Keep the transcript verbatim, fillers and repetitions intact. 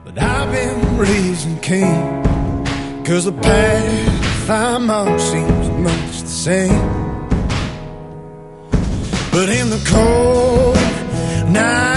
but I've been raising Cain, 'cause the path I'm on seems much the same. But in the cold night